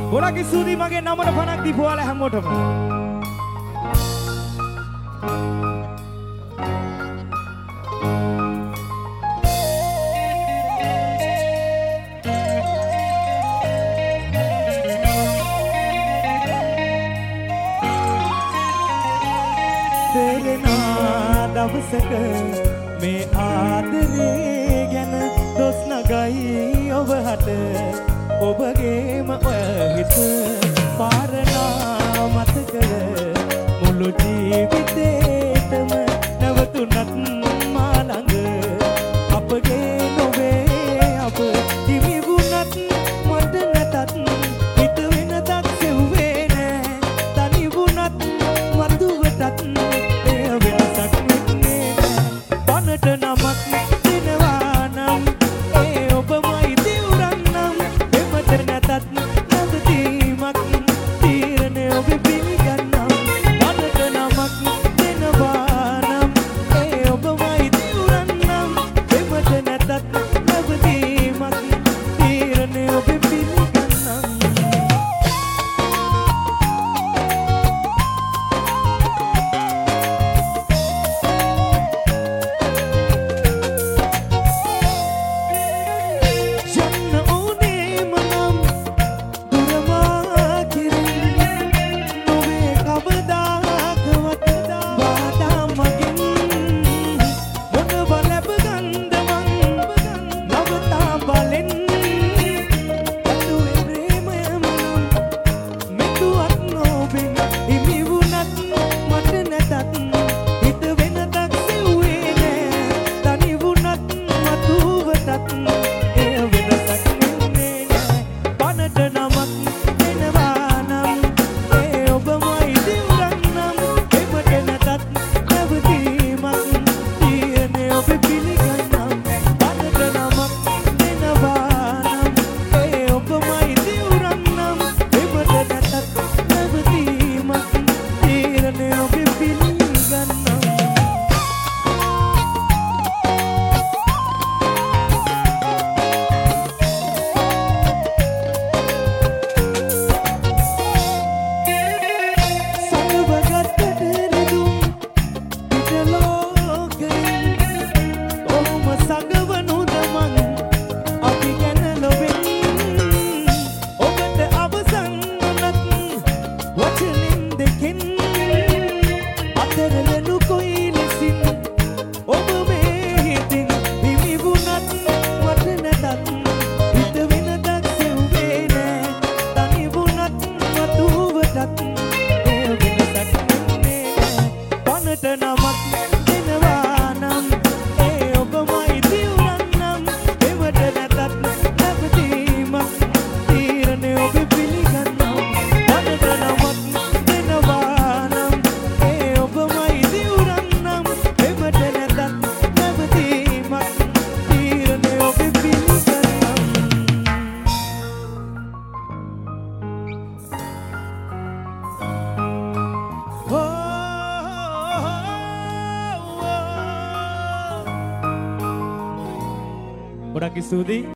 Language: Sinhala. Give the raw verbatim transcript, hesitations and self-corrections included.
ගොඩක් ස්තුතියි මගේ නමට පණක් දීපු ඔයාලා හැමෝටම. තේරෙනා දවසක මේ ආදරේ ගැන දොස් නගයි ඔබට ඔබගේම ඔය හිත පාරනා මතක මුළු ජීවිතේටම නැවතුනත් මා ළඟ අපගේ නොවේ අප හිමි වුණත් මට නැතත් හිත වෙනතක් සෙව්වේ නෑ තනි වුණත් මතුවටත් එය වෙනසක් වෙන්නේ නෑ පනට නමක් දෙනවා නම් ඒ ඔබමයි දිවුරන් නම් එමට නැතත් නැවතීමක් තීරණය ඔබ පිළිගන්නම් පනට නමක් දෙනවා නම් ඒ ඔබමයි දිවුරන් නම් එමට නැතත් නැවතීමක් තීරණය ඔබ පිළිගන්නම් ගොඩක් ස්තුතියි